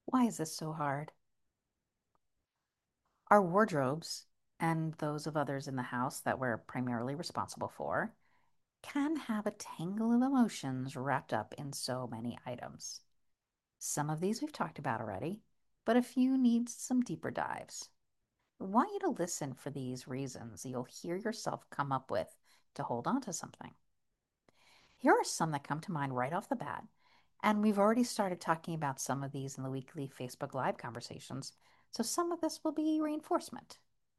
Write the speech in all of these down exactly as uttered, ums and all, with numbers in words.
Why is this so hard? Our wardrobes and those of others in the house that we're primarily responsible for can have a tangle of emotions wrapped up in so many items. Some of these we've talked about already, but a few need some deeper dives. I want you to listen for these reasons you'll hear yourself come up with to hold on to something. Here are some that come to mind right off the bat, and we've already started talking about some of these in the weekly Facebook Live conversations, so some of this will be reinforcement.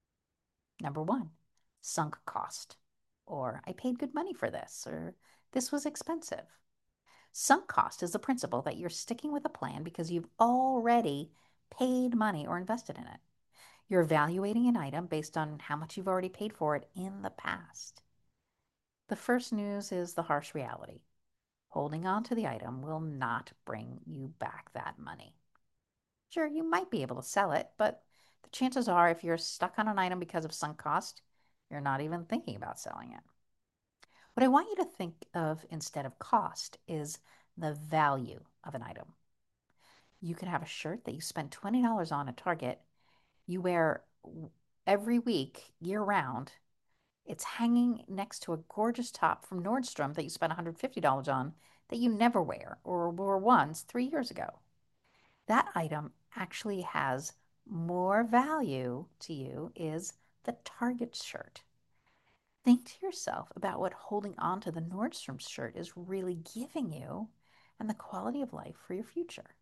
Number one, sunk cost, or I paid good money for this, or this was expensive. Sunk cost is the principle that you're sticking with a plan because you've already paid money or invested in it. You're evaluating an item based on how much you've already paid for it in the past. The first news is the harsh reality. Holding on to the item will not bring you back that money. Sure, you might be able to sell it, but the chances are if you're stuck on an item because of sunk cost, you're not even thinking about selling it. What I want you to think of instead of cost is the value of an item. You could have a shirt that you spend twenty dollars on at Target, you wear every week, year round. It's hanging next to a gorgeous top from Nordstrom that you spent one hundred fifty dollars on that you never wear or wore once three years ago. That item actually has more value to you is the Target shirt. Think to yourself about what holding on to the Nordstrom shirt is really giving you and the quality of life for your future.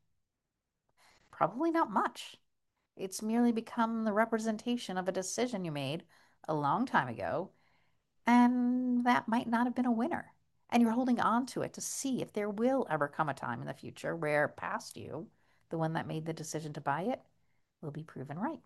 Probably not much. It's merely become the representation of a decision you made a long time ago, and that might not have been a winner. And you're holding on to it to see if there will ever come a time in the future where past you, the one that made the decision to buy it, will be proven right.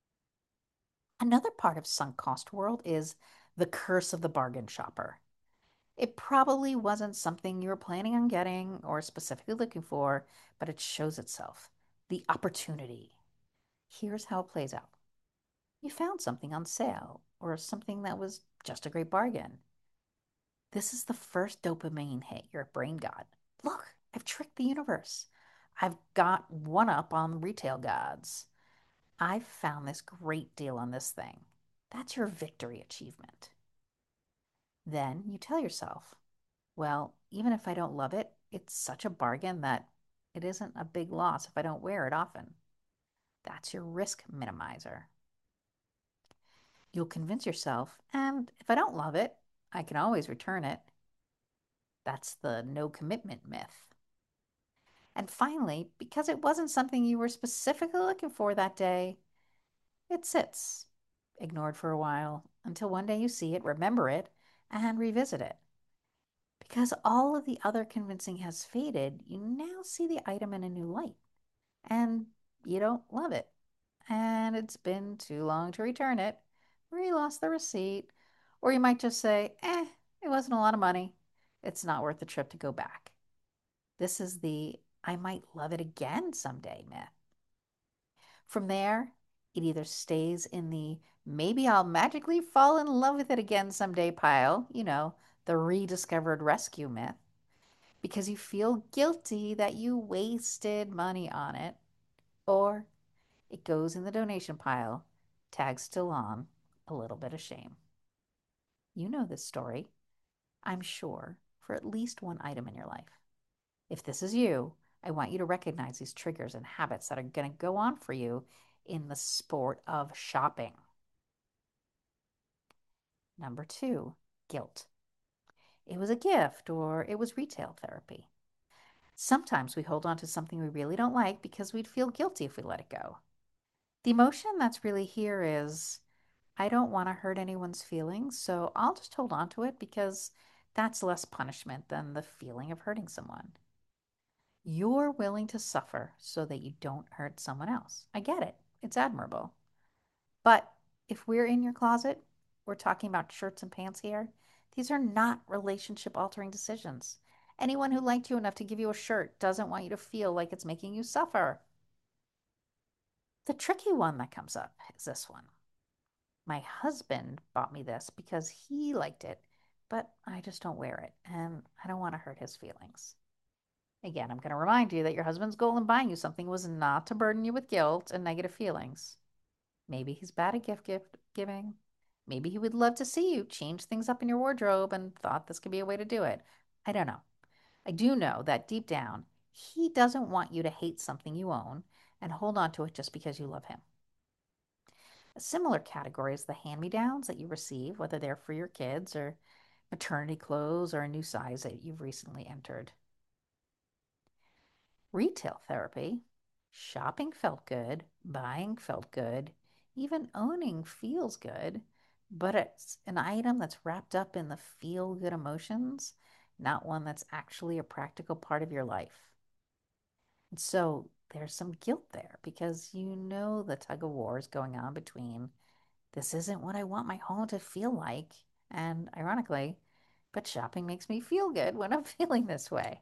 Another part of sunk cost world is the curse of the bargain shopper. It probably wasn't something you were planning on getting or specifically looking for, but it shows itself. The opportunity. Here's how it plays out. You found something on sale or something that was just a great bargain. This is the first dopamine hit your brain got. Look, I've tricked the universe. I've got one up on retail gods. I've found this great deal on this thing. That's your victory achievement. Then you tell yourself, well, even if I don't love it, it's such a bargain that it isn't a big loss if I don't wear it often. That's your risk minimizer. You'll convince yourself, and if I don't love it, I can always return it. That's the no commitment myth. And finally, because it wasn't something you were specifically looking for that day, it sits, ignored for a while, until one day you see it, remember it, and revisit it. Because all of the other convincing has faded, you now see the item in a new light, and you don't love it. And it's been too long to return it, or you lost the receipt, or you might just say, eh, it wasn't a lot of money. It's not worth the trip to go back. This is the I might love it again someday myth. From there, it either stays in the maybe I'll magically fall in love with it again someday pile, you know, the rediscovered rescue myth, because you feel guilty that you wasted money on it, or it goes in the donation pile, tag still on, a little bit of shame. You know this story, I'm sure, for at least one item in your life. If this is you, I want you to recognize these triggers and habits that are going to go on for you in the sport of shopping. Number two, guilt. It was a gift or it was retail therapy. Sometimes we hold on to something we really don't like because we'd feel guilty if we let it go. The emotion that's really here is I don't want to hurt anyone's feelings, so I'll just hold on to it because that's less punishment than the feeling of hurting someone. You're willing to suffer so that you don't hurt someone else. I get it. It's admirable. But if we're in your closet, we're talking about shirts and pants here. These are not relationship altering decisions. Anyone who liked you enough to give you a shirt doesn't want you to feel like it's making you suffer. The tricky one that comes up is this one. My husband bought me this because he liked it, but I just don't wear it and I don't want to hurt his feelings. Again, I'm going to remind you that your husband's goal in buying you something was not to burden you with guilt and negative feelings. Maybe he's bad at gift gift giving. Maybe he would love to see you change things up in your wardrobe and thought this could be a way to do it. I don't know. I do know that deep down, he doesn't want you to hate something you own and hold on to it just because you love him. A similar category is the hand-me-downs that you receive, whether they're for your kids or maternity clothes or a new size that you've recently entered. Retail therapy, shopping felt good, buying felt good, even owning feels good, but it's an item that's wrapped up in the feel good emotions, not one that's actually a practical part of your life. And so there's some guilt there because you know the tug of war is going on between this isn't what I want my home to feel like, and ironically, but shopping makes me feel good when I'm feeling this way.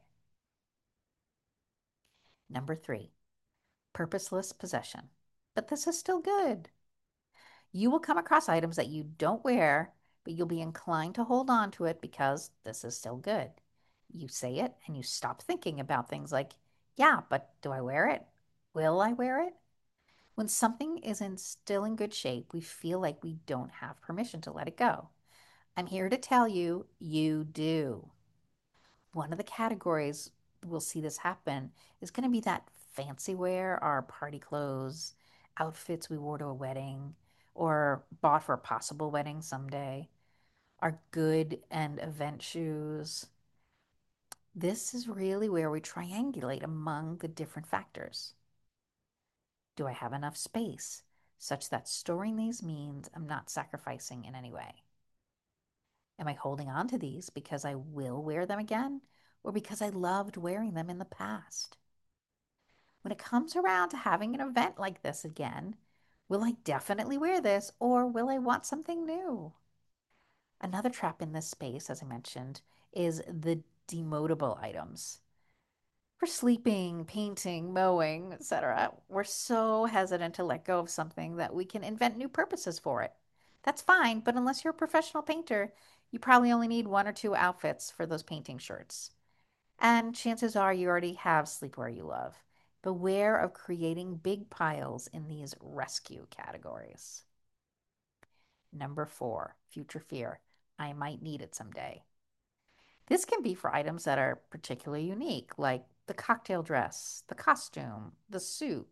Number three, purposeless possession. But this is still good. You will come across items that you don't wear, but you'll be inclined to hold on to it because this is still good. You say it and you stop thinking about things like, yeah, but do I wear it? Will I wear it? When something is in still in good shape, we feel like we don't have permission to let it go. I'm here to tell you, you do. One of the categories we'll see this happen is going to be that fancy wear, our party clothes, outfits we wore to a wedding or bought for a possible wedding someday, our good and event shoes. This is really where we triangulate among the different factors. Do I have enough space such that storing these means I'm not sacrificing in any way? Am I holding on to these because I will wear them again or because I loved wearing them in the past? When it comes around to having an event like this again, will I definitely wear this or will I want something new? Another trap in this space, as I mentioned, is the demodable items. For sleeping, painting, mowing, et cetera, we're so hesitant to let go of something that we can invent new purposes for it. That's fine, but unless you're a professional painter, you probably only need one or two outfits for those painting shirts. And chances are you already have sleepwear you love. Beware of creating big piles in these rescue categories. Number four, future fear. I might need it someday. This can be for items that are particularly unique, like the cocktail dress, the costume, the suit,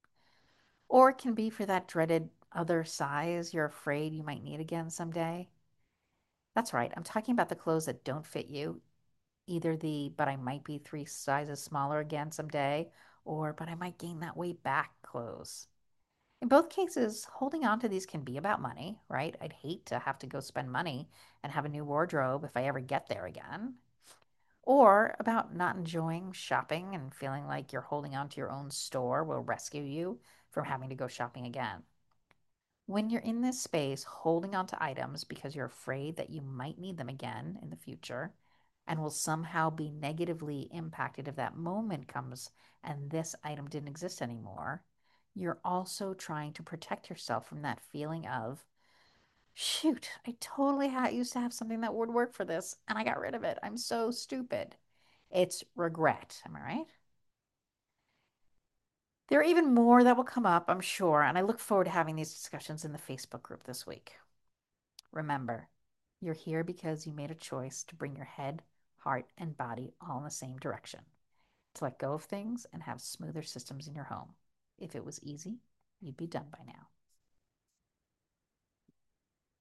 or it can be for that dreaded other size you're afraid you might need again someday. That's right, I'm talking about the clothes that don't fit you, either the but I might be three sizes smaller again someday, or but I might gain that weight back clothes. In both cases, holding on to these can be about money, right? I'd hate to have to go spend money and have a new wardrobe if I ever get there again. Or about not enjoying shopping and feeling like you're holding on to your own store will rescue you from having to go shopping again. When you're in this space holding on to items because you're afraid that you might need them again in the future and will somehow be negatively impacted if that moment comes and this item didn't exist anymore, you're also trying to protect yourself from that feeling of, shoot, I totally had, used to have something that would work for this and I got rid of it. I'm so stupid. It's regret. Am I right? There are even more that will come up, I'm sure, and I look forward to having these discussions in the Facebook group this week. Remember, you're here because you made a choice to bring your head, heart, and body all in the same direction, to let go of things and have smoother systems in your home. If it was easy, you'd be done by now.